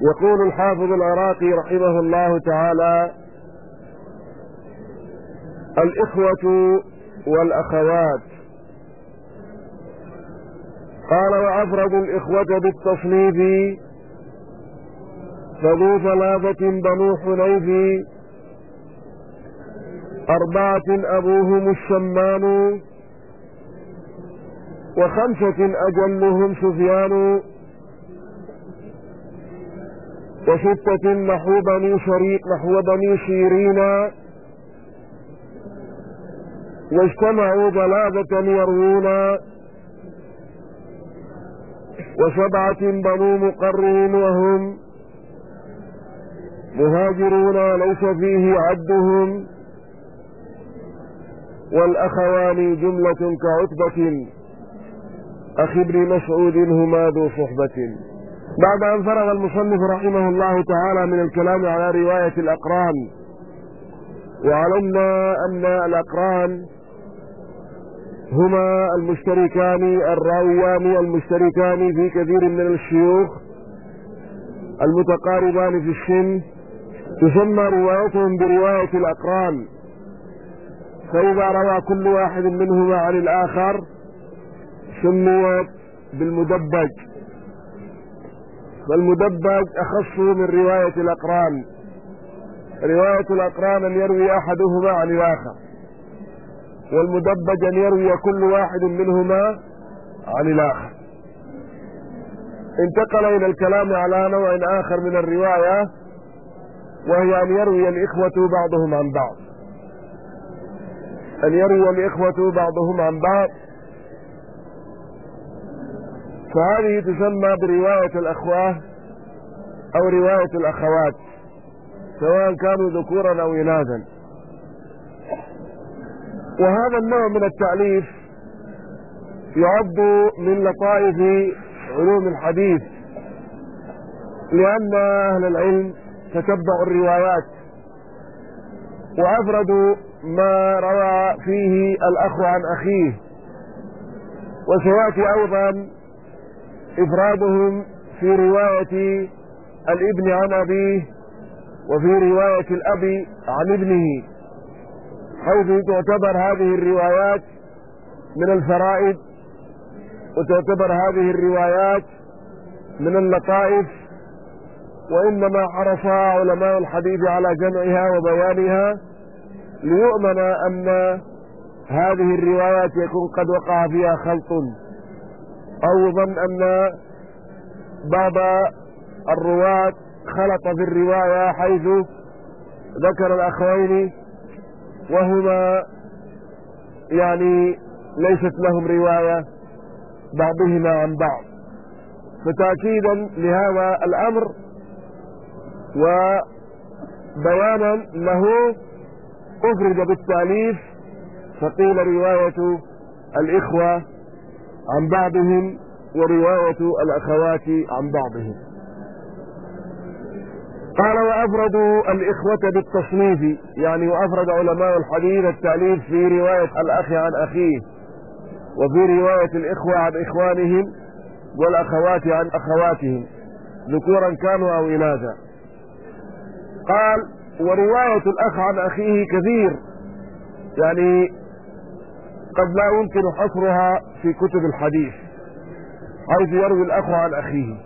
يقول الحافظ العراقي رحمه الله تعالى: الإخوة والأخوات. قال: وأفرد الإخوة بالتصنيف فذو ثلاثة بنو حنيف 4 أبوهم الشمان 5 أجلهم سفيان 6 نحو بني شيرين واجتمعوا ضلابة يروون 7 بنو مقرن وهم مهاجرون ليس فيه عدهم والأخوان جملة كعتبة أخي ابن مسعود هما ذو صحبة. بعد أن فرغ المصنف رحمه الله تعالى من الكلام على رواية الأقران، وعلمنا أن الأقران هما المشتركان الراويان المشتركان في كثير من الشيوخ المتقاربان في السن، تسمى روايتهم برواية الأقران. فإذا روى كل واحد منهما عن الآخر سميت بالمدبج، فالمدبج أخص من رواية الأقران. رواية الأقران أن يروي أحدهما عن الآخر، والمدبج أن يروي كل واحد منهما عن الآخر. انتقل إلى الكلام على نوع آخر من الرواية، وهي أن يروي الإخوة بعضهم عن بعض، أن يروي الإخوة بعضهم عن بعض، فهذه تسمى برواية الأخوة أو رواية الأخوات، سواء كانوا ذكورا أو إناثا. وهذا النوع من التأليف يعد من لطائف علوم الحديث، لأن أهل العلم تتبعوا الروايات وأفردوا ما روى فيه الأخ عن أخيه، وسيأتي أيضا إفرادهم في رواية الابن عن أبيه وفي رواية الأب عن ابنه، حيث تعتبر هذه الروايات من الفرائد، وتعتبر هذه الروايات من اللطائف، وإنما حرص علماء الحديث على جمعها وبيانها ليؤمن أن هذه الروايات يكون قد وقع فيها خلط، أو ظن أن بعض الرواة خلط في الرواية حيث ذكر الأخوين وهما يعني ليست لهم رواية بعضهما عن بعض. فتأكيدا لهذا الأمر وبيانا له أفرد بالتأليف، فقيل رواية الإخوة عن بعضهم ورواية الأخوات عن بعضهم. قال: وأفردوا الإخوة بالتصنيف، يعني وأفرد علماء الحديث التأليف في رواية الأخ عن أخيه، وفي رواية الإخوة عن إخوانهم، والأخوات عن أخواتهم، ذكورا كانوا أو إناثا. قال: ورواية الأخ عن أخيه كثير، يعني قد لا يمكن حصرها في كتب الحديث، حيث يروي الأخ عن أخيه،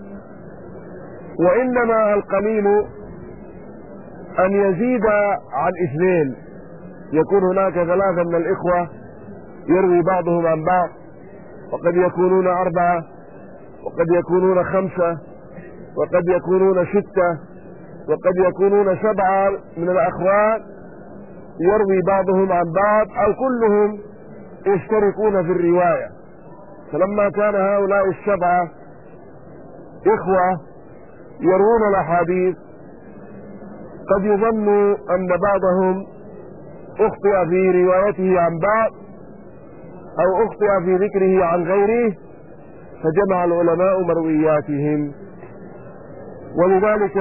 وإنما القليل أن يزيد عن 2، يكون هناك 3 من الإخوة يروي بعضهم عن بعض، وقد يكونون 4، وقد يكونون 5، وقد يكونون 6، وقد يكونون 7 من الأخوات يروي بعضهم عن بعض، أو كلهم يشتركون في الرواية. فلما كان هؤلاء 7 إخوة يروون الأحاديث، قد يظن أن بعضهم أخطئ في روايته عن بعض أو أخطئ في ذكره عن غيره، فجمع العلماء مروياتهم. ولذلك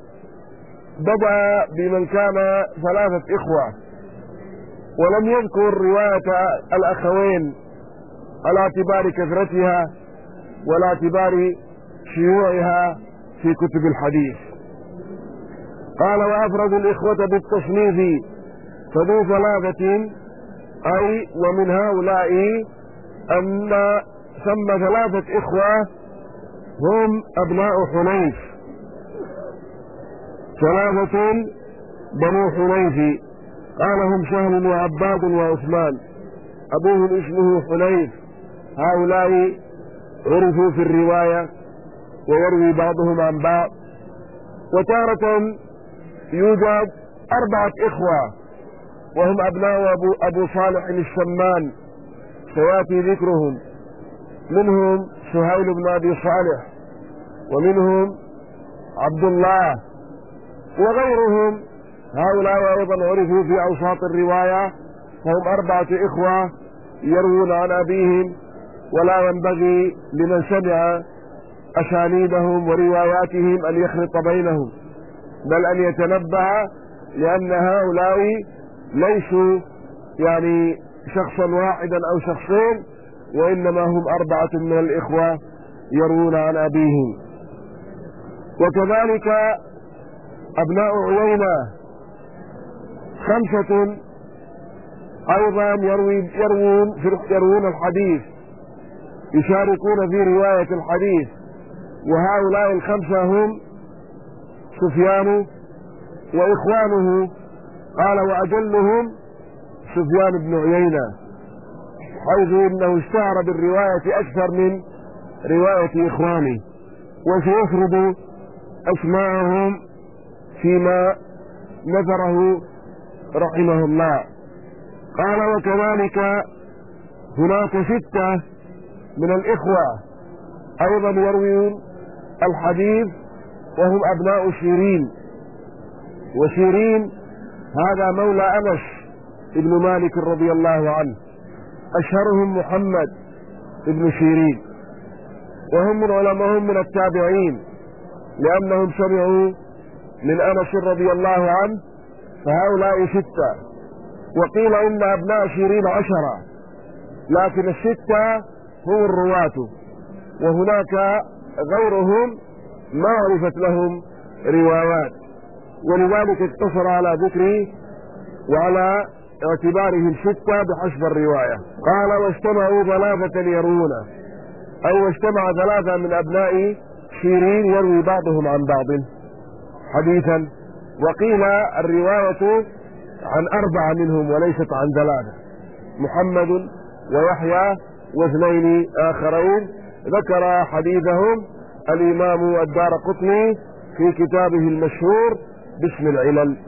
بدأ بمن كان 3 إخوة، ولم يذكر رواية الأخوين على اعتبار كثرتها ولا اعتبار شيوعها في كتب الحديث. قال وأفرد الإخوة بالتصنيف فذو ثلاثة، أي ومن هؤلاء أن ثم ثلاثة إخوة هم أبناء حنيف، ثلاثة بنو حنيف. قال هم سهل وعباد وعثمان، أبوهم اسمه حنيف. هؤلاء عرفوا في الرواية ويروي بعضهم عن بعض. وتارة يوجد 4 إخوة وهم أبناء أبو صالح السمان، سيأتي ذكرهم. منهم سهيل بن أبي صالح، ومنهم عبد الله، وغيرهم. هؤلاء أيضا عرفوا في أوساط الرواية، فهم 4 إخوة يروون عن أبيهم، ولا ينبغي لمن سمع أسانيدهم ورواياتهم أن يخلط بينهم، بل أن يتنبه، لأن هؤلاء ليسوا يعني شخصا واحدا أو شخصين، وإنما هم 4 من الإخوة يروون عن أبيهم. وكذلك أبناء عيينة 5 أيضا يروون الحديث، يشاركون في رواية الحديث. وهؤلاء 5 هم سفيان وإخوانه. قال وأجلهم سفيان بن عيينة، حيث إنه اشتهر بالرواية أكثر من رواية إخوانه، وسيفرض أسماءهم فيما نذره رحمه الله. قال وكذلك هناك 6 من الإخوة أيضا يروون الحديث، وهم أبناء شيرين. وشيرين هذا مولى أنس ابن مالك رضي الله عنه، أشهرهم محمد ابن شيرين، وهم من علمائهم من التابعين، لأنهم سمعوا من أنس رضي الله عنه. فهؤلاء 6. وقيل إن أبناء شيرين 10، لكن 6 هم الرواة، وهناك غيرهم ما عرفت لهم روايات، ولذلك اقتصر على ذكره وعلى اعتبارهم 6 بحسب الرواية. قال واجتمعوا 3 يروون، أي واجتمع 3 من أبناء شيرين يروي بعضهم عن بعض حديثا. وقيل الرواية عن 4 منهم وليست عن 3، محمد ويحيى و2 آخرين. ذكر حديثهم الإمام الدارقطني في كتابه المشهور باسم العلل.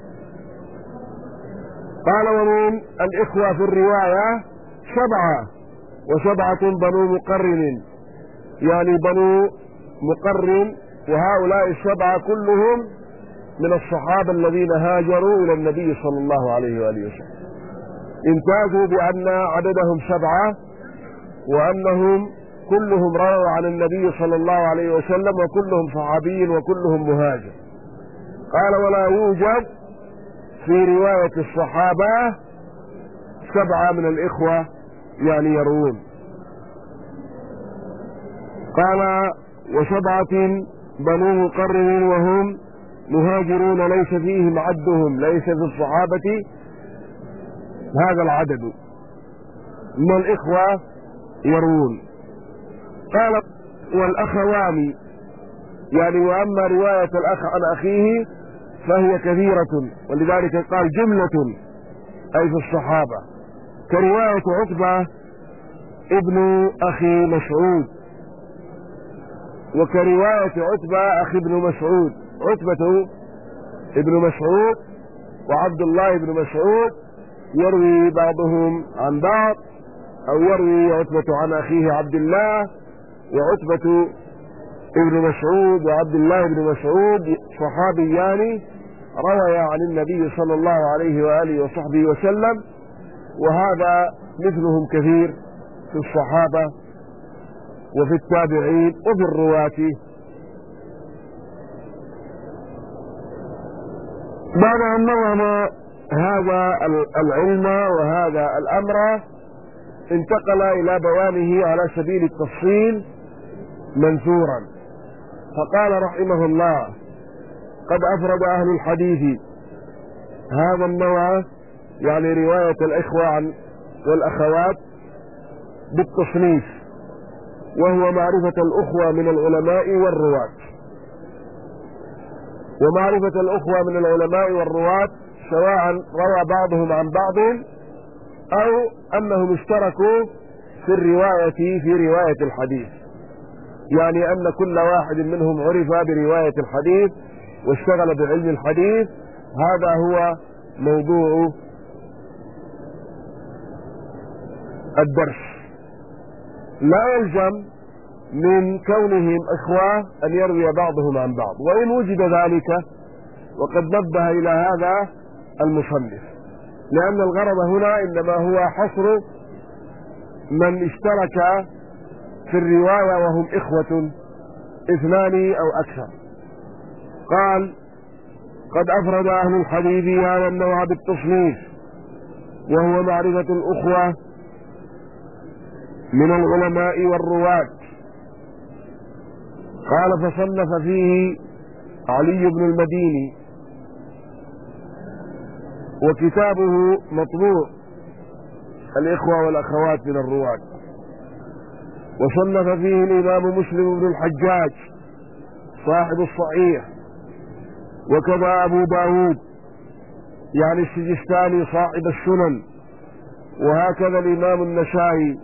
قال ومن الإخوة في الرواية 7، و7 بنو مقرن، يعني بنو مقرن. وهؤلاء 7 كلهم من الصحابة الذين هاجروا إلى النبي صلى الله عليه وآله وسلم. امتازوا بأن عددهم 7، وأنهم كلهم رووا عن النبي صلى الله عليه وسلم، وكلهم صحابي وكلهم مهاجر. قال ولا يوجد في رواية الصحابة 7 من الإخوة يعني يروون. قال و7 بنو مقرن وهم مهاجرون ليس فيهم عدهم، ليس في الصحابة هذا العدد من الإخوة يروون. قال والأخوان، يعني وأما رواية الأخ عن أخيه فهي كثيرة، ولذلك قال جملة أي في الصحابة، كرواية عتبة ابن أخي مسعود، وكرواية عتبة أخي ابن مسعود. عتبة ابن مسعود وعبد الله بن مسعود يروي بعضهم عن بعض، أو يروي عتبة عن أخيه عبد الله، وعتبة ابن مسعود وعبد الله بن مسعود صحابيان رويا عن النبي صلى الله عليه وآله وصحبه وسلم، وهذا مثلهم كثير في الصحابة وفي التابعين وفي الرواة. بعد أن نظم هذا العلم وهذا الأمر انتقل إلى بيانه على سبيل التفصيل منثورا. فقال رحمه الله: قد أفرد أهل الحديث هذا النوع، يعني رواية الإخوة والأخوات، بالتصنيف، وهو معرفة الأخوة من العلماء والرواة. ومعرفة الأخوة من العلماء والرواة سواء روى بعضهم عن بعض أو أنهم اشتركوا في رواية الحديث، يعني أن كل واحد منهم عرف برواية الحديث واشتغل بعلم الحديث. هذا هو موضوع الدرس. لا يلزم من كونهم إخوة أن يروي بعضهم عن بعض، وإن وجد ذلك وقد نبه إلى هذا المصنف، لأن الغرض هنا إنما هو حصر من اشترك في الرواية وهم إخوة 2 أو أكثر. قال: قد أفرد أهل الحديث هذا النوع بالتصنيف، وهو معرفة الأخوة من العلماء والرواة. قال: فصنف فيه علي بن المديني، وكتابه مطبوع، الإخوة والأخوات من الرواة. وصنف فيه الإمام مسلم بن الحجاج صاحب الصحيح، وكذا أبو داود يعني السجستاني صاحب السنن، وهكذا الإمام النسائي.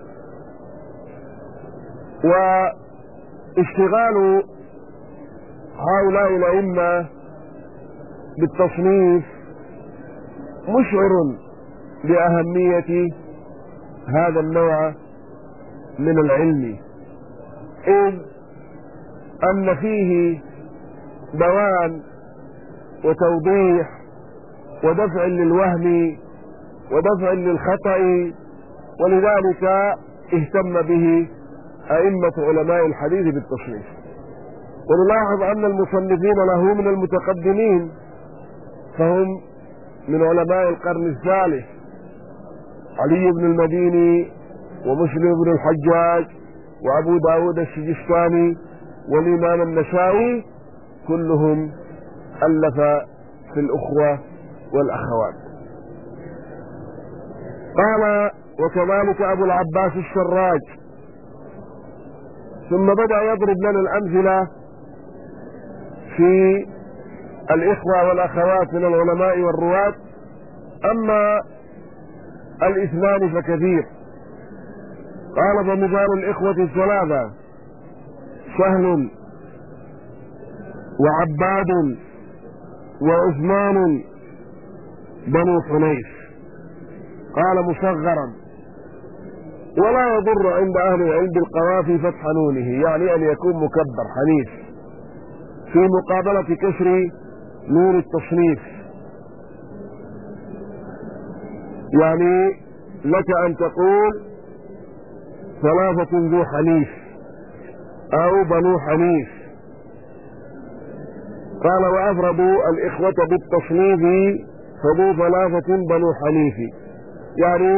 واشتغال هؤلاء الأئمة بالتصنيف مشعر بأهمية هذا النوع من العلم، إذ أن فيه بيان وتوضيح ودفع للوهم ودفع للخطأ، ولذلك اهتم به أئمة علماء الحديث بالتصنيف. ونلاحظ أن المصنفين له من المتقدمين فهم من علماء القرن الثالث: علي بن المديني، ومسلم بن الحجاج، وأبو داود السجستاني، والإمام النسائي، كلهم ألف في الأخوة والأخوات. قال: وكذلك أبو العباس السراج. ثم بدأ يضرب لنا الأمثلة في الإخوة والأخوات من العلماء والرواة. أما 2 فكثير. قال: فمثال الإخوة 3: سهل وعباد وعثمان بنو حنيف. قال: مصغرا، ولا يضر عند أهل العلم بالقوافي فتح نونه، يعني أن يكون مكبر حنيف، في مقابلة كسر نون التصنيف. يعني لك أن تقول 3 ذو حنيف أو بنو حنيف. قال: وأفردوا الإخوة بالتصنيف فذو 3 بنو حنيف، يعني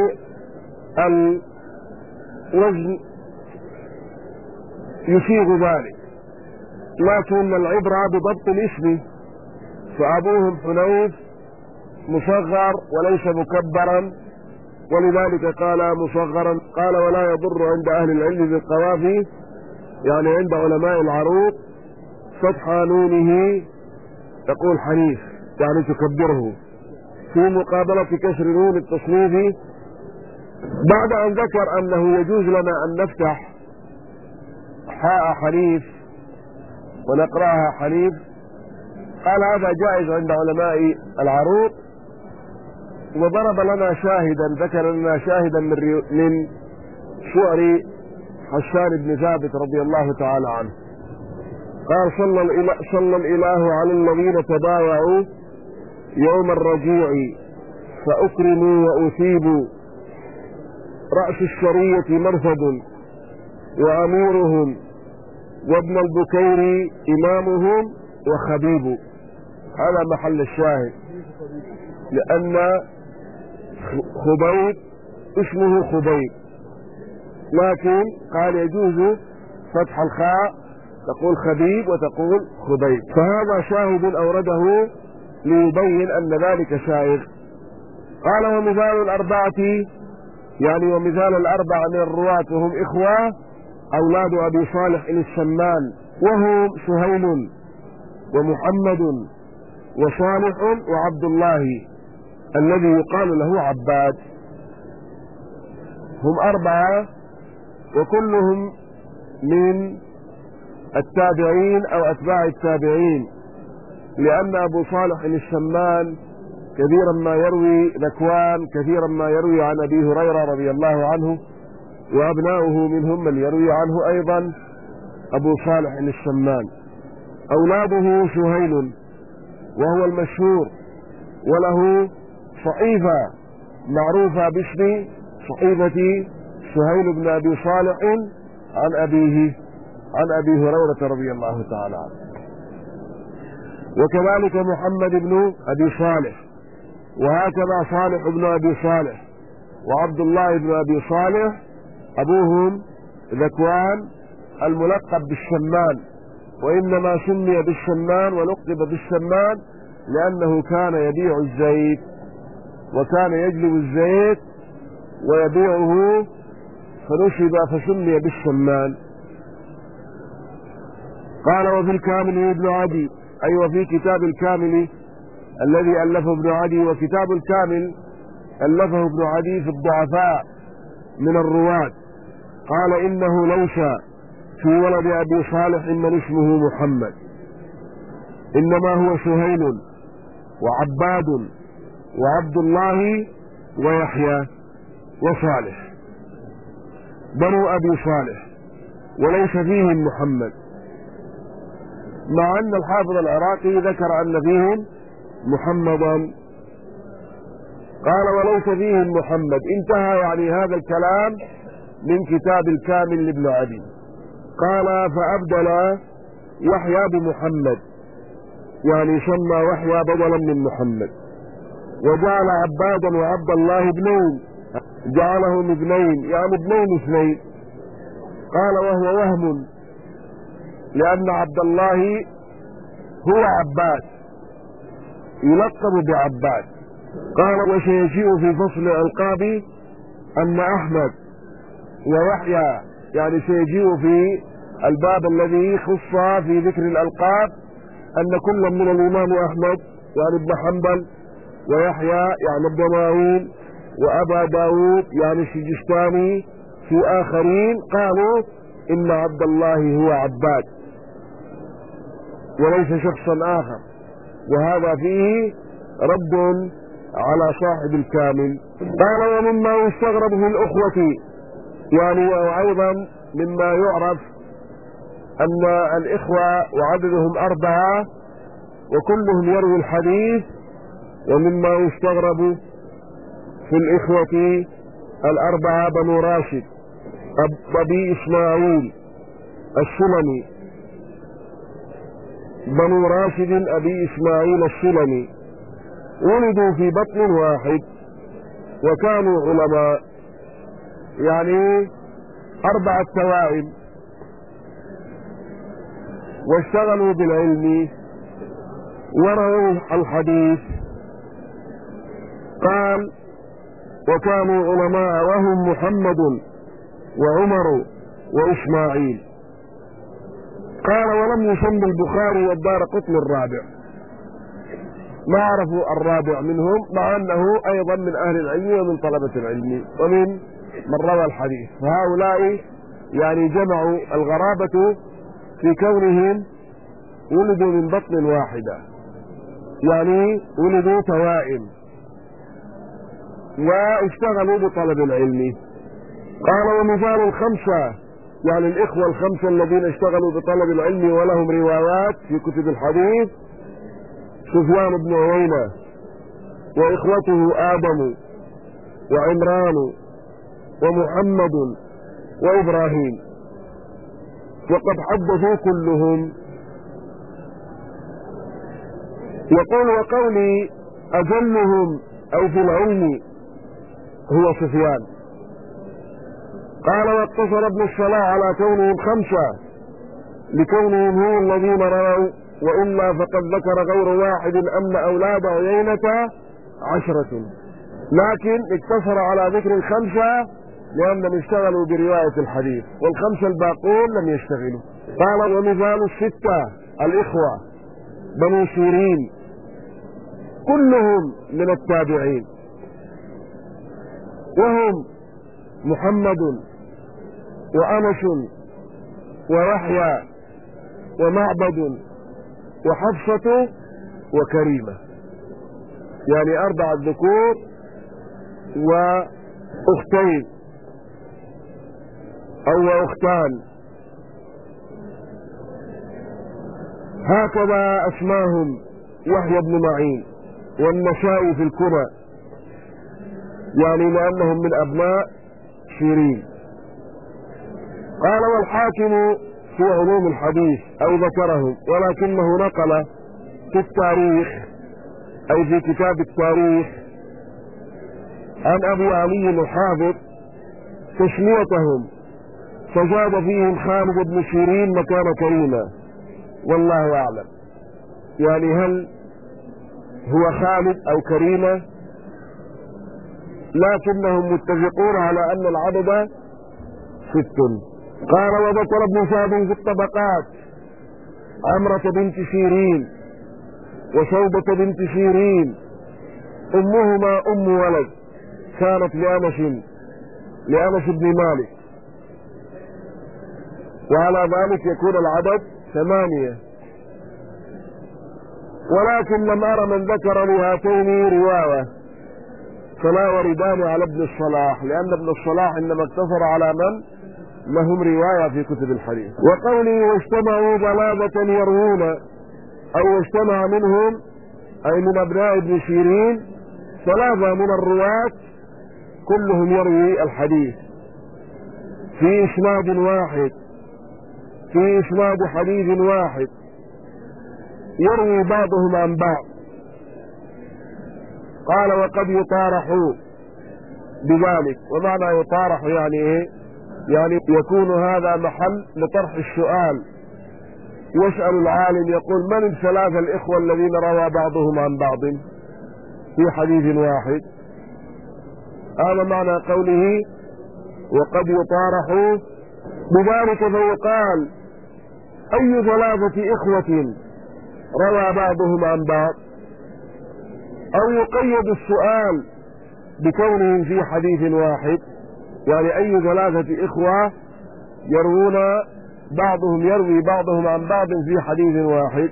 الوزن يصيغ ذلك، لكن العبرة بضبط الاسم، فأبوهم حنيف مصغر وليس مكبرا، ولذلك قال مصغرا. قال: ولا يضر عند أهل العلم بالقوافي، يعني عند علماء العروض، فتح نونه تقول حنيف، يعني تكبره، في مقابلة كسر نون التصنيف. بعد أن ذكر أنه يجوز لنا أن نفتح حاء حنيف ونقرأها حنيف، قال: هذا جائز عند علماء العروض. وضرب لنا شاهدا، ذكر لنا شاهدا من شعر حسان بن ثابت رضي الله تعالى عنه. قال: صلى الإله على الذين تبايعوا يوم الرجيع فأكرموا وأثيبوا، رأس الشرية مرثد وأميرهم، وابن البكير إمامهم وخبيب. هذا محل الشاهد، لأن خبيب اسمه خبيب، لكن قال يجوز فتح الخاء تقول خبيب وتقول خبيب. فهذا شاهد أورده ليبين أن ذلك شائع. قال ومثال الأربعة، يعني ومثال الأربعة من الرواة وهم إخوة أولاد أبي صالح الشمان، وهم سهيل ومحمد وصالح وعبد الله الذي يقال له عباد. هم أربعة وكلهم من التابعين أو أتباع التابعين، لأن أبو صالح الشمان كثيرا ما يروي ذكوان، كثيرا ما يروي عن أبي هريرة رضي الله عنه، وأبناؤه منهم من يروي عنه أيضا أبو صالح الشمان. أولاده سهيل وهو المشهور، وله صحيفة معروفة باسم صحيفة سهيل بن أبي صالح عن أبيه عن أبي هريرة رضي الله تعالى عنه. وكذلك محمد بن أبي صالح، وهكذا صالح بن أبي صالح وعبد الله بن أبي صالح أبوهم ذكوان الملقب بالشمان، وإنما سمي بالشمان ولقب بالشمان لأنه كان يبيع الزيت، وكان يجلب الزيت ويبيعه فنشب فسمي بالشمان. قال وفي الكامل ابن عدي، أي وفي كتاب الكامل الذي ألفه ابن عدي، وكتاب الكامل ألفه ابن عدي في الضعفاء من الرواة. قال إنه ليس في ولد أبي صالح من اسمه محمد، إنما هو سهيل وعباد وعبد الله ويحيى وصالح بنو أبي صالح، وليس فيهم محمد، مع أن الحافظ العراقي ذكر أن فيهم محمدا. قال وليس فيهم محمد، انتهى يعني هذا الكلام من كتاب الكامل لابن عدي. قال فأبدل يحيى بمحمد، يعني سمى يحيى بدلا من محمد، وجعل عبادا وعبد الله ابنين، جعلهم ابنين يعني ابنين اثنين. قال وهو وهم، لأن عبد الله هو عباد يلقب بعباد. قال وسيجيء في فصل الألقاب أن أحمد ويحيى، يعني سيجيء في الباب الذي خص في ذكر الألقاب أن كل من الإمام أحمد يعني ابن حنبل، ويحيى يعني ابن معين، وأبا داود يعني السجستاني في آخرين قالوا إن عبد الله هو عباد وليس شخصا آخر، وهذا فيه رد على صاحب الكامل. قال ومما يستغرب في الأخوة، يعني وأيضا مما يعرف أن الإخوة وعددهم أربعة وكلهم يروي الحديث، ومما يستغرب في الإخوة الأربعة بنو راشد أبي إسماعيل السلمي، بنو راشد أبي إسماعيل السلمي، ولدوا في بطن واحد وكانوا علماء، يعني 4 توائم، واشتغلوا بالعلم ورووا الحديث. قال وكانوا علماء وهم محمد وعمر وإسماعيل. قال ولم يسمى البخاري والدارقطني الرابع، ما عرفوا الرابع منهم، مع أنه أيضا من أهل العلم ومن طلبة العلم ومن من روى الحديث. فهؤلاء يعني جمعوا الغرابة في كونهم ولدوا من بطن واحدة، يعني ولدوا توائم واشتغلوا بطلب العلم. قال ومثال الخمسة، يعني الإخوة الخمسة الذين اشتغلوا بطلب العلم ولهم روايات في كتب الحديث: سفيان بن عيينة وإخوته آدم وعمران ومحمد وإبراهيم، وقد حدثوا كلهم. يقول وقولي أجلهم أو في العلم هو سفيان. قال واقتصر ابن الصلاح على كونهم 5، لكونهم هم الذين رووا، وإلا فقد ذكر غير واحد أن أولاد عيينة 10، لكن اقتصر على ذكر الخمسة لأنهم اشتغلوا برواية الحديث، والخمسة الباقون لم يشتغلوا. قال: ومثال الستة الإخوة بنو سيرين كلهم من التابعين، وهم محمد وأنس ويحيى ومعبد وحفصة وكريمة، يعني 4 ذكور وأختين أو أختان. هكذا أسماهم يحيى بن معين والنسائي في الكنى، يعني لأنهم من أبناء سيرين. قال: والحاكم في علوم الحديث أو ذكرهم، ولكنه نقل في التاريخ أي في كتاب التاريخ عن أبي علي الحافظ تسميتهم، فزاد فيهم خالد بن سيرين مكان كريمة، والله أعلم. يعني هل هو خالد أو كريمة؟ لكنهم متفقون على أن العدد 6. قال: وذكر ابن سعد في الطبقات عمرة بنت سيرين وشوبة بنت سيرين، أمهما أم ولد، كانت لأنس بن مالك، وعلى ذلك يكون العدد 8. ولكن لم أرى من ذكر لهاتين رواية، فلا وردان على ابن الصلاح، لأن ابن الصلاح إنما اقتصر على من لهم رواية في كتب الحديث. وقولي: واجتمعوا ضلابة يروون، أو اجتمع منهم أي من أبناء ابن سيرين 3 من الرواة كلهم يروي الحديث في إسناد واحد، في إسناد حديث واحد، يروي بعضهم عن بعض. قال: وقد يطارح بذلك. ومعنى يطارح يعني ايه؟ يعني يكون هذا محل لطرح السؤال، يسأل العالم يقول: من ال3 الإخوة الذين روى بعضهم عن بعض في حديث واحد؟ هذا معنى قوله وقد يطارح بذلك. فيقال: أي 3 إخوة روى بعضهم عن بعض؟ أو يقيد السؤال بكونهم في حديث واحد، يعني أي 3 إخوة يروون يروي بعضهم عن بعض في حديث واحد.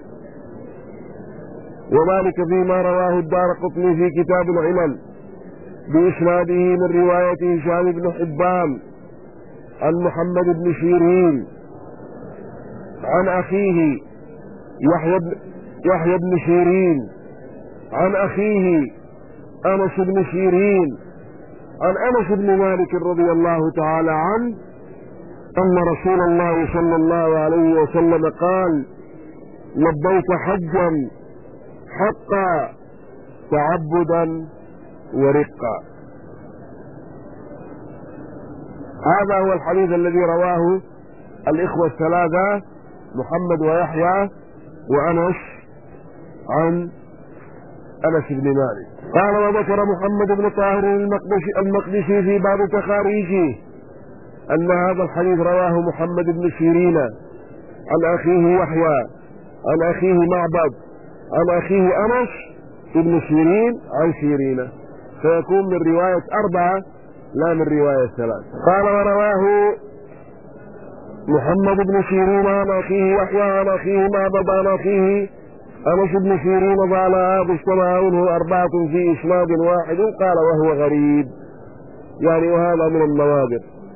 وذلك فيما رواه الدارقطني في كتاب العلل بإسناده من رواية هشام بن حبان عن محمد بن سيرين عن أخيه يحيى بن سيرين عن أخيه أنس بن سيرين عن أنس بن مالك رضي الله تعالى عنه أن رسول الله صلى الله عليه وسلم قال: لبيك حجا حقا تعبدا ورقا. هذا هو الحديث الذي رواه الإخوة 3 محمد ويحيى وأنس عن أنس بن مالك. قال: وذكر محمد بن طاهر المقدسي في باب تخاريجه أن هذا الحديث رواه محمد بن سيرين عن أخيه يحيى عن أخيه معبد عن أخيه أنس بن سيرين عن سيرين، فيكون من رواية 4 لا من رواية 3. قال: ورواه محمد بن سيرين عن أخيه يحيى عن أخيه معبد عن أخيه أنس بن سيرين، وعلى هذا اجتمع منه 4 في إسناد واحد. قال: وهو غريب، يعني وهذا من النوادر.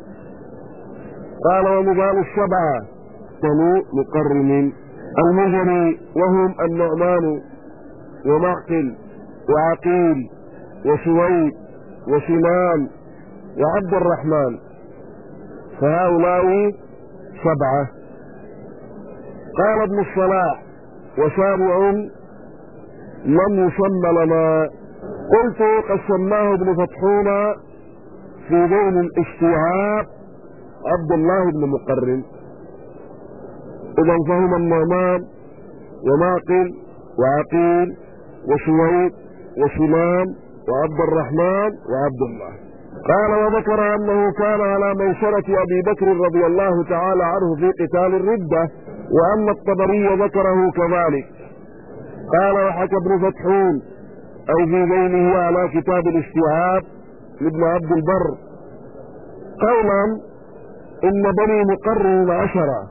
قال: ومثال 7 بنو مقرن المزني، وهم النعمان ومعقل وعقيل وسويد وسنان وعبد الرحمن، فهؤلاء 7. قال ابن الصلاح: وسابع لم يسمى لنا. قلت: قد سماه ابن فتحون في ذيل الاستيعاب عبد الله بن مقرن. إذا فهم النعمان وماقل وعقيل وشويب وسلام وعبد الرحمن وعبد الله. قال وذكر أنه كان على ميسرة أبي بكر رضي الله تعالى عنه في قتال الردة، وأن الطبري ذكره كذلك. قال وحكى ابن فتحون أو في بينه على كتاب الاستيعاب لابن عبد البر قولا إن بني مقرن 10،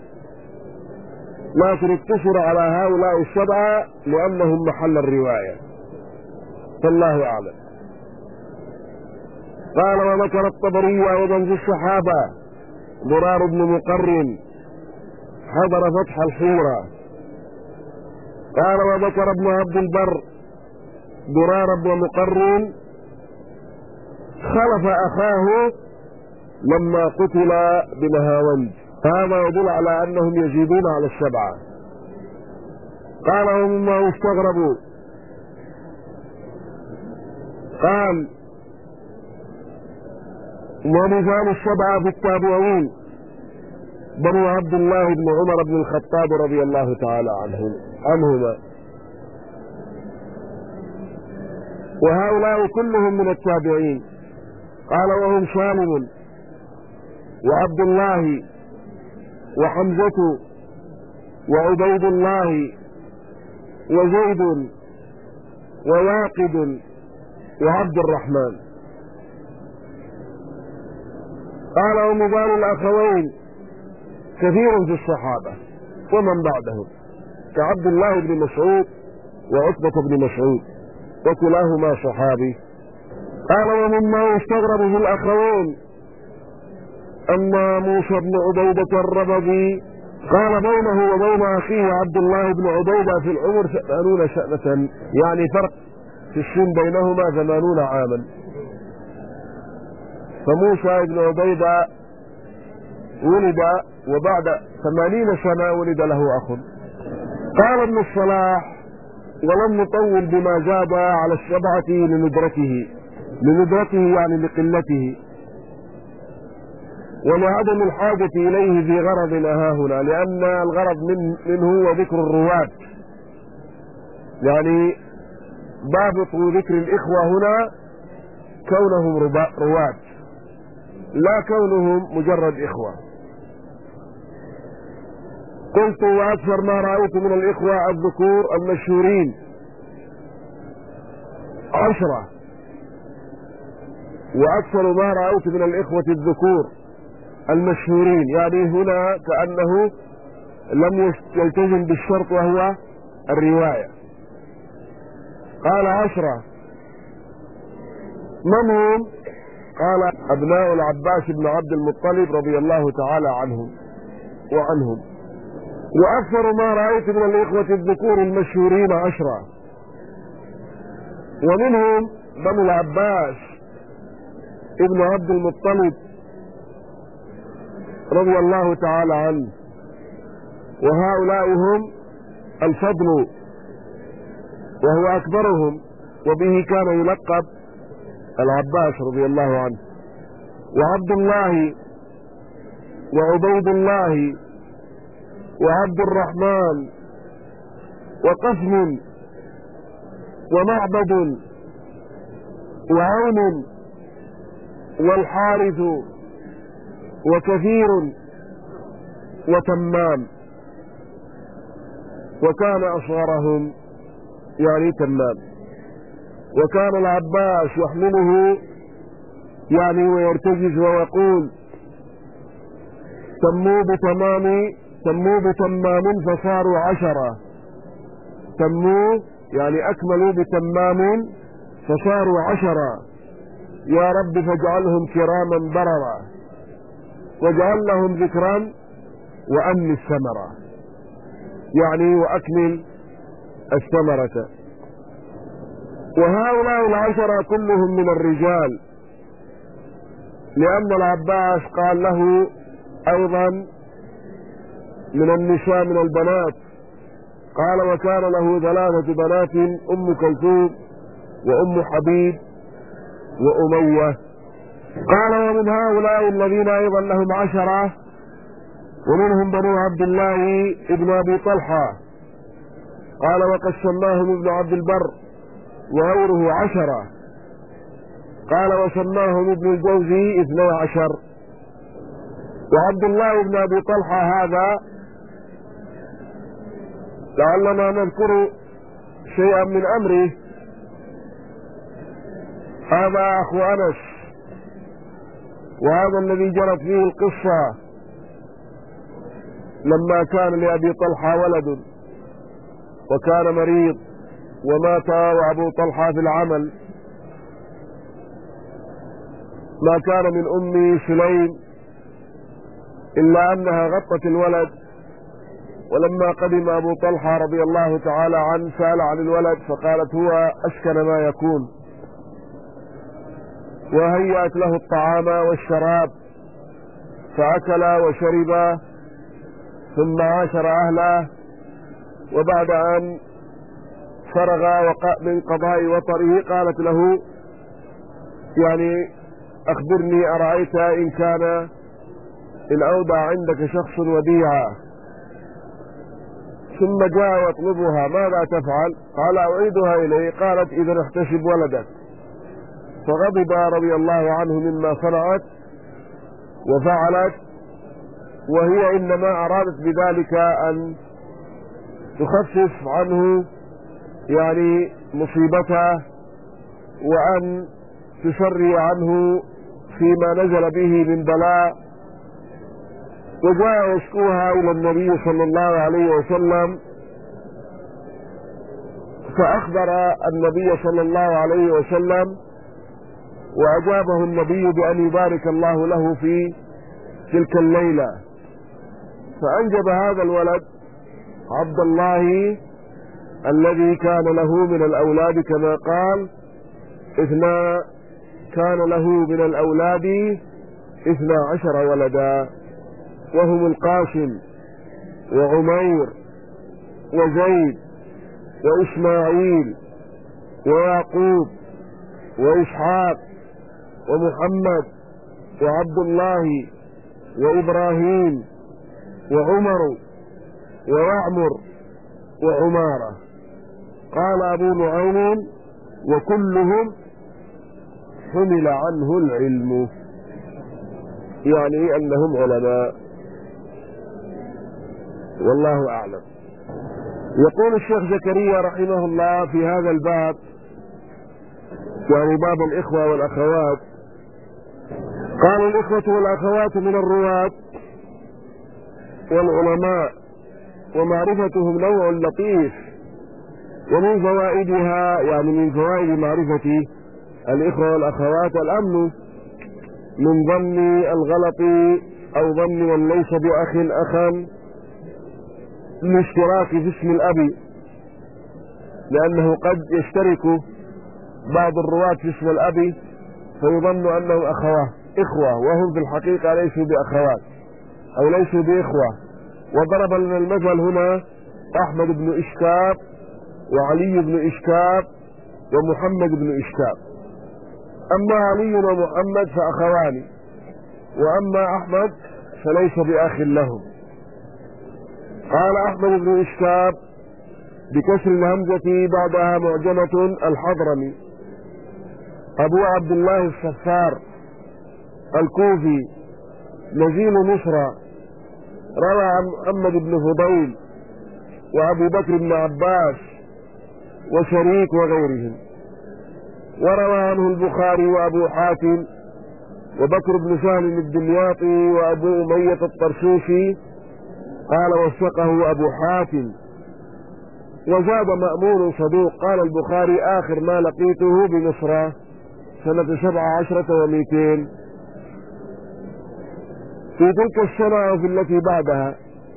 لكن اقتصر على هؤلاء 7 لأنهم محل الرواية، فالله أعلم. قال وذكر الطبري أيضا في الصحابة ضرار بن مقرن حضر فتح الحورة. قال وذكر ابن عبد البر ضرار بن مقرن خلف أخاه لما قتل بنهاوند، هذا يدل على أنهم يزيدون على 7. قال ومما استغربوا قال ومثال 7 في التابعين بنو عبد الله بن عمر بن الخطاب رضي الله تعالى عنهما، وهؤلاء كلهم من التابعين. قال وهم سالم وعبد الله وحمزة وعبيد الله وزيد وواقد وعبد الرحمن. قال ومثال الأخوين كثير في الصحابة ومن بعدهم كعبد الله بن مسعود وعتبة بن مسعود وكلاهما صحابي. قال ومما يستغرب في الأخوين أن موسى بن عبيدة الربذي قال بينه وبين أخيه عبد الله بن عبيدة في العمر 80 سنة، يعني فرق في السن بينهما 80 عاما. فموسى بن عبيدة ولد وبعد 80 سنة ولد له أخ. قال ابن الصلاح ولم نطول بما زاد على 7 لندرته يعني لقلته ولعدم الحاجة إليه في غرض هنا، لأن الغرض منه هو ذكر الرواة، يعني ضابط ذكر الإخوة هنا كونهم رواة لا كونهم مجرد إخوة. قلت وأكثر ما رأيت من الإخوة الذكور المشهورين 10، وأكثر ما رأيت من الإخوة الذكور المشهورين، يعني هنا كأنه لم يلتزم بالشرط وهو الرواية. قال 10 من هم؟ قال أبناء العباس بن عبد المطلب رضي الله تعالى عنهم. وأكثر ما رأيت من الإخوة الذكور المشهورين 10، ومنهم بنو العباس ابن عبد المطلب رضي الله تعالى عنه، وهؤلاء هم الفضل وهو أكبرهم، وبه كان يلقب العباس رضي الله عنه، وعبد الله وعبيد الله وعبد الرحمن وقسم ومعبد وعون والحارث وكثير وتمام، وكان أصغرهم يعني تمام. وكان العباس يحمله يعني ويرتجز ويقول تموا بتمام فصاروا 10، تموا يعني أكملوا بتمام فصاروا 10، يا رب فاجعلهم كراما بررا واجعل لهم ذكرا وأمن الثمرة، يعني وأكمل الثمرة. وهؤلاء 10 كلهم من الرجال، لأن العباس قال له أيضا من النساء من البنات، قال وكان له 3 بنات أم كلثوم وأم حبيب وأمية. قال ومن هؤلاء الذين أيضا لهم 10 ومنهم بنو عبد الله ابن أبي طلحة، قال وقسمناهم ابن عبد البر وغيره 10، قال وسماهم ابن الجوزي 12. وعبد الله بن أبي طلحة هذا لعلنا نذكر شيئا من أمره. هذا أخو أنس، وهذا الذي جرت فيه القصة لما كان لأبي طلحة ولد وكان مريض ومات وأبو طلحة في العمل. ما كان من أم سليم إلا أنها غطت الولد، ولما قدم أبو طلحة رضي الله تعالى عنه سأل عن الولد فقالت هو أسكن ما يكون، وهيأت له الطعام والشراب فأكل وشرب ثم عاشر أهله. وبعد أن فرغ من قضاء وطره قالت له يعني أخبرني أرأيت إن أودع عندك شخص وديعة ثم جاء يطلبها ماذا تفعل؟ قال أعيدها إليه. قالت إذا احتسب ولدك. فغضب رضي الله عنه مما صنعت وفعلت، وهي إنما أرادت بذلك أن تخفف عنه يعني مصيبته وأن تسري عنه فيما نزل به من بلاء. وجاء يشكوها إلى النبي صلى الله عليه وسلم، فأخبر النبي صلى الله عليه وسلم وأجابه النبي بأن يبارك الله له في تلك الليلة، فأنجب هذا الولد عبد الله الذي كان له من الأولاد كما قال كان له من الأولاد 12 ولدا، وهم القاسم وعمير وزيد وإسماعيل ويعقوب وإسحاق ومحمد وعبد الله وإبراهيم وعمر ويعمر وعمارة. قال أبو نعيم وكلهم حمل عنه العلم، يعني أنهم علماء، والله أعلم. يقول الشيخ زكريا رحمه الله في هذا الباب، يعني باب الإخوة والأخوات، قال الإخوة والأخوات من الرواة والعلماء ومعرفتهم نوع لطيف، ومن فوائدها يعني من فوائد معرفة الإخوة والأخوات الأمن من ظن الغلط أو ظن من ليس بأخ أخا الاشتراك في اسم الأب، لأنه قد يشترك بعض الرواة في اسم الأب فيظن أنهم إخوة وهم في الحقيقة ليسوا بأخوات أو ليسوا بإخوة. وضرب لنا المثل هنا أحمد بن إشكاب وعلي بن إشكاب ومحمد بن إشكاب. أما علي ومحمد فأخوان، وأما أحمد فليس بأخ لهم. قال أحمد بن إشكاب بكسر الهمزة بعدها معجمة الحضرمي، أبو عبد الله الصفار الكوفي نزيل مصر، روى عن محمد بن فضيل وأبو بكر بن عباس وشريك وغيرهم، وروى عنه البخاري وأبو حاتم وبكر بن سهل الدمياطي وأبو أمية الطرشوشي، قال وثقه أبو حاتم. وزاد مأمون صدوق، قال البخاري آخر ما لقيته بمصر سنة 17 و200 في تلك السنة وفي التي بعدها.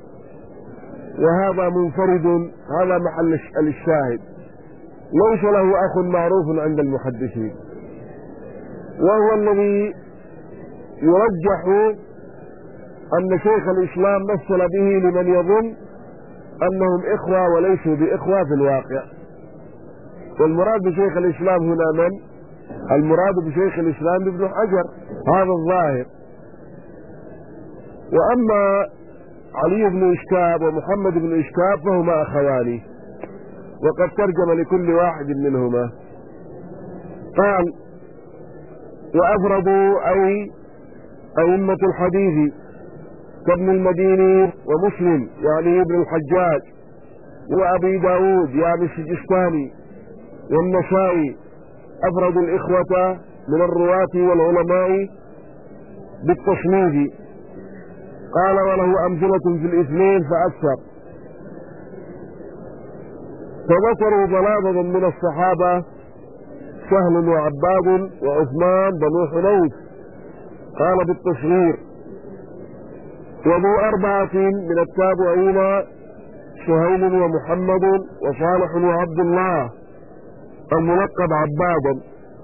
وهذا منفرد، هذا محل الشاهد، ليس له أخ معروف عند المحدثين، وهو الذي يرجح أن شيخ الإسلام مثل به لمن يظن أنهم إخوة وليسوا بإخوة في الواقع. والمراد بشيخ الإسلام هنا من؟ المراد بشيخ الإسلام ابن حجر، هذا الظاهر. وأما علي بن إشكاب ومحمد بن إشكاب فهما أخوان، وقد ترجم لكل واحد منهما. قال: وأفردوا أي أئمة الحديث كابن المديني ومسلم يعني ابن الحجاج وأبي داود يعني السجستاني والنسائي، أفردوا الإخوة من الرواة والعلماء بالتصنيف. قال: وله أمثلة في الاثنين فأكثر. فذكروا ضلابة من الصحابة: سهل وعباد وعثمان بنو حنيف، قال بالتصغير. وذو أربعة من التابعين: سهيل ومحمد وصالح وعبد الله الملقب عبادا،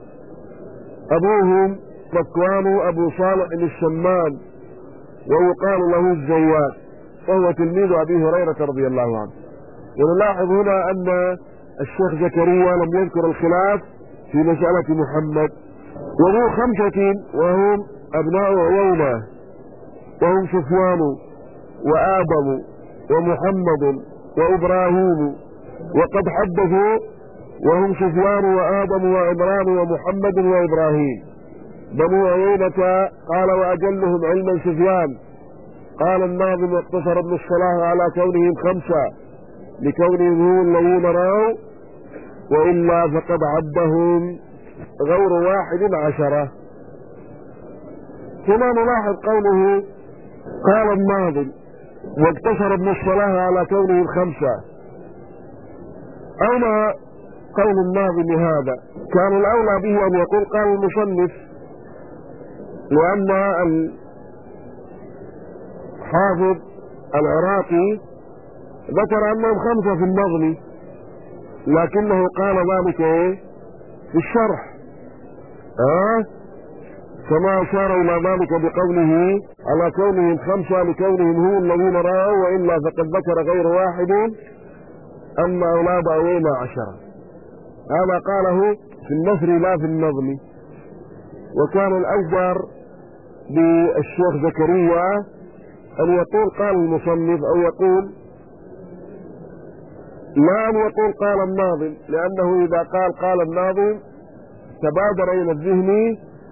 أبوهم ذكوان أبو صالح الشمان، ويقال له الزيات، وهو تلميذ أبي هريرة رضي الله عنه. ونلاحظ هنا أن الشيخ زكريا لم يذكر الخلاف في مسألة محمد. وذو خمسة وهم أبناء عيينة، وهم سفيان وآدم ومحمد وإبراهيم، وقد حدثوا وهم سفيان وآدم وعمران ومحمد وإبراهيم. بنو عيينة قال: وأجلهم علما سفيان. قال الناظم: واقتصر ابن الصلاح على كونهم خمسة لكونهم هم الذين رأوا، وإلا فقد عدهم غير واحد عشرة. ثم نلاحظ قوله قال الناظم: واقتصر ابن الصلاح على كونهم خمسة. أين قول الناظم هذا؟ كان الأولى به أن يقول قال المصنف، لأن الحافظ العراقي ذكر أنهم خمسة في النظم، لكنه قال ذلك في الشرح، كما أشار إلى ذلك بقوله على كونهم خمسة لكونهم هم الذين رأوا، وإلا فقد ذكر غير واحد أن أولاد عيينة عشرة. هذا قاله في النثر لا في النظم. وكان الأجدر بالشيخ زكريا أن يقول قال المصنف، أو يقول لا أن يقول قال الناظم، لأنه إذا قال الناظم تبادر إلى الذهن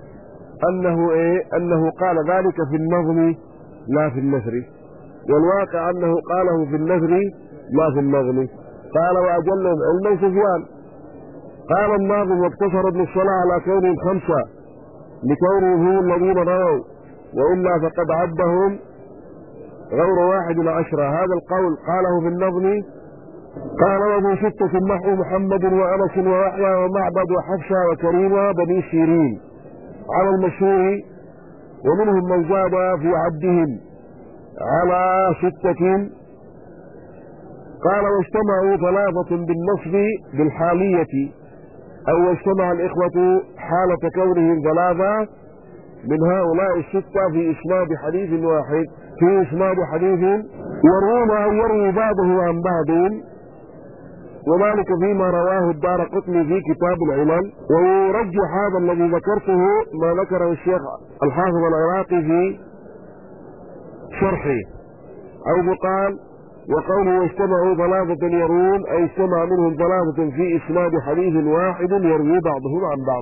أنه قال ذلك في النظم لا في النثر، والواقع أنه قاله في النثر لا في النظم. قال: وأجلهم علما سفيان. قال الناظم: واقتصر ابن الصلاح على كونهم خمسة لكونهم هم الذين رووا، وإلا فقد عدهم غير واحد عشرة. هذا القول قاله في النظم. قال: وابو ستة نحو محمد وأنس ويحيى ومعبد وحفصة وكريمة بني سيرين على المشهور، ومنهم من زاد في عدهم على ستة. قال: واجتمعوا ثلاثة بالنصب بالحالية، أو اجتمع الإخوة حالة كونهم ثلاثة من هؤلاء الستة في إسناد حديث واحد، في إسناد حديث يروون أو يروي بعضه عن بعض، وذلك فيما رواه الدارقطني في كتاب العلل. ويرجح هذا الذي ذكرته ما ذكره الشيخ الحافظ العراقي في شرحه، أو قال: وقوله اجتمعوا ثلاثة يروون، أي اجتمع منهم ثلاثة في إسناد حديث واحد يروي بعضهم عن بعض.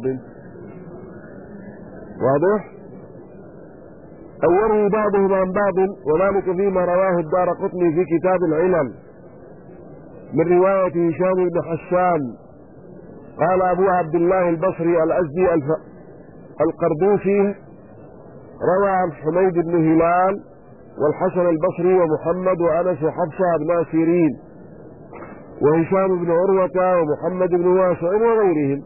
واضح؟ أو يروي بعضهم عن بعض، وذلك فيما رواه الدارقطني في كتاب العلل من رواية هشام بن حسان. قال أبو عبد الله البصري الأزدي القردوسي روى عن حميد بن هلال والحسن البصري ومحمد وأنس وحفصة بن سيرين وهشام بن عروة ومحمد بن واسع وغيرهم،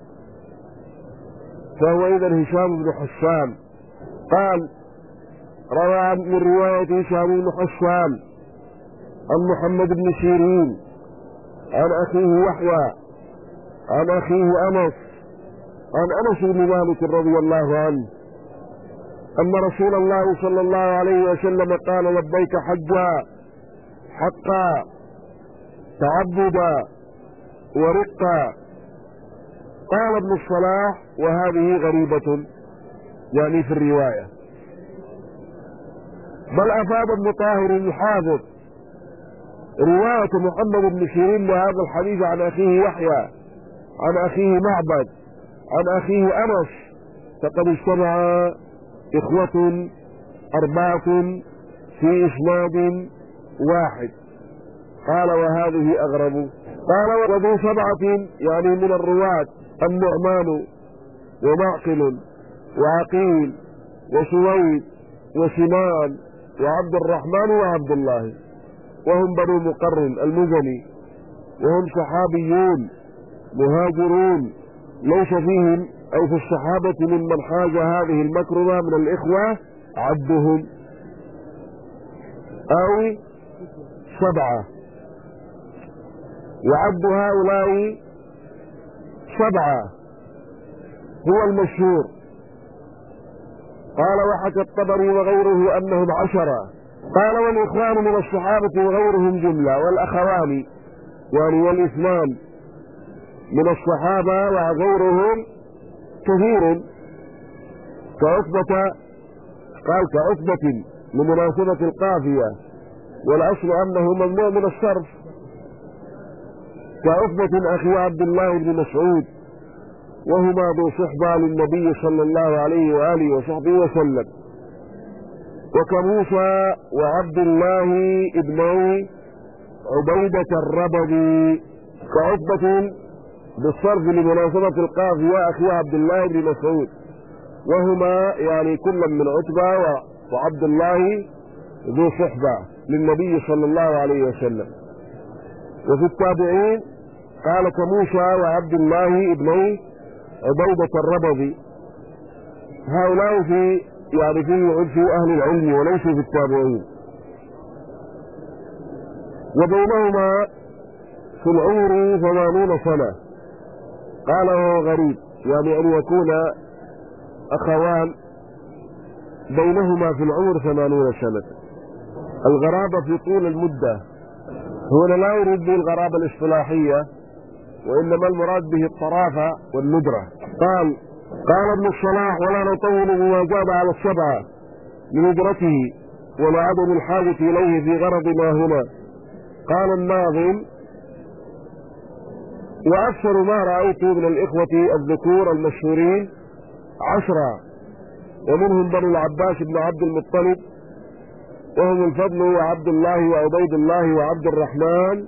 فهو إذن هشام بن حسان. قال: روى من رواية هشام بن حسان عن محمد بن سيرين عن أخيه يحيى عن أخيه أنس عن أنس بن مالك رضي الله عنه أن رسول الله صلى الله عليه وسلم قال: لبيك حجا حقا تعبدا ورقا. قال ابن الصلاح: وهذه غريبة، يعني في الرواية. بل أفاد ابن طاهر الحافظ رواية محمد بن سيرين لهذا الحديث عن أخيه يحيى عن أخيه معبد عن أخيه أنس، فقد اجتمع إخوة 4 في إسناد واحد. قال وهذه أغرب. قال وذو 7 يعني من الرواة النعمان ومعقل وعقيل وسويد وسنان وعبد الرحمن وعبد الله، وهم بنو مقرن المزني، وهم صحابيون مهاجرون، ليس فيهم أي في الصحابة ممن حاز هذه المكرمة من الإخوة عدهم، أو 7، وعد هؤلاء 7 هو المشهور. قال وحكى الطبري وغيره أنهم 10. قال والإخوان من الصحابة وغيرهم جملة، والأخوان يعني والإثنان من الصحابة وغيرهم كثير، كعتبة، قال كعتبة لمناسبة القافية، والأصل أنه ممنوع من الصرف، كعتبة أخي عبد الله بن مسعود، وهما ذو صحبة للنبي صلى الله عليه وآله وصحبه وسلم، وكموسى وعبد الله ابني عبيدة الربذي، كعتبة بالصرف لمناسبة القافية أخي عبد الله بن مسعود، وهما يعني كل من عتبة وعبد الله ذو صحبة للنبي صلى الله عليه وسلم. وفي التابعين قال كموسى وعبد الله ابني عبيدة الربذي، هؤلاء في يعني في أهل العلم وليسوا في التابعين. وبينهما في العمر 80 سنة. قال وهو غريب يعني أن يكون أخوان بينهما في العمر 80 سنة. الغرابة في طول المدة، هنا لا يريد به الغرابة الاصطلاحية، وإنما المراد به الطرافة والندرة. قال ابن الصلاح ولا نطول بما جاب على 7 لندرته ولعدم الحاجة إليه في غرض ما هنا. قال الناظم وأكثر ما رأيت من الإخوة الذكور المشهورين 10، ومنهم بنو العباس بن عبد المطلب، وهم الفضل وعبد الله وعبيد الله وعبد الرحمن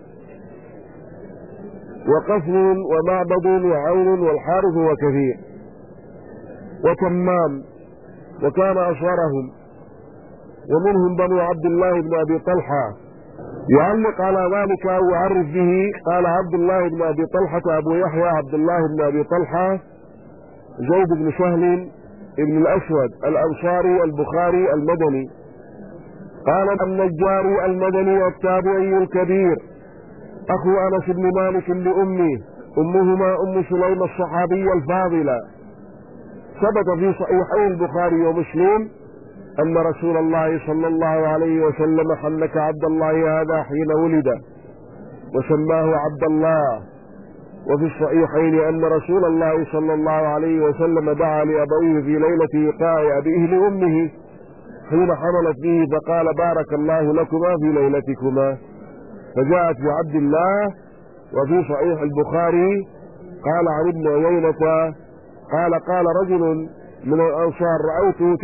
وقسم ومعبد وعون والحارث وكثير وتمام، وكان أشهرهم، ومنهم بنو عبد الله بن أبي طلحة. يعلق على ذلك أو يعرف به قال عبد الله بن أبي طلحة أبو يحيى عبد الله بن أبي طلحة زيد بن سهل ابن الأسود الأنصاري البخاري المدني. قال النجار المدني التابعي الكبير أخو أنس بن مالك لأمه، أمهما أم سليم الصحابية الفاضلة. ثبت في صحيحي البخاري ومسلم أن رسول الله صلى الله عليه وسلم حنك عبد الله هذا حين ولد وسماه عبد الله. وفي الصحيحين أن رسول الله صلى الله عليه وسلم دعا لأبويه في ليلة إيقاع أبيه لأمه حين حملت به، فقال بارك الله لكما في ليلتكما، فجاءت بعبد الله. وفي صحيح البخاري قال عن ابن عيينة قال رجل من الأنصار رأيته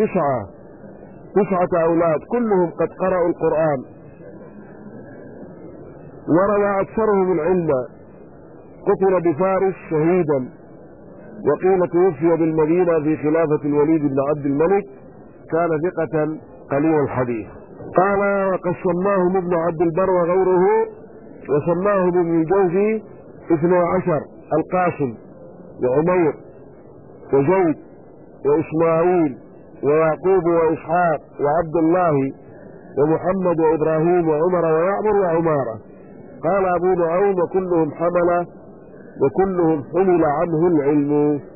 9 أولاد كلهم قد قرأوا القرآن، وروى أكثرهم العلم، قتل بفارس شهيدا، وقيل توفي بالمدينة في خلافة الوليد بن عبد الملك، كان ثقة قليل الحديث. قال وقد سماهم ابن عبد البر وغيره، وسماهم ابن الجوزي 12: القاسم وعمير وزيد وإسماعيل ويعقوب وإسحاق وعبد الله ومحمد وإبراهيم وعمر ويعمر وعمارة. قال أبو نعيم وكلهم حمل عنه العلم.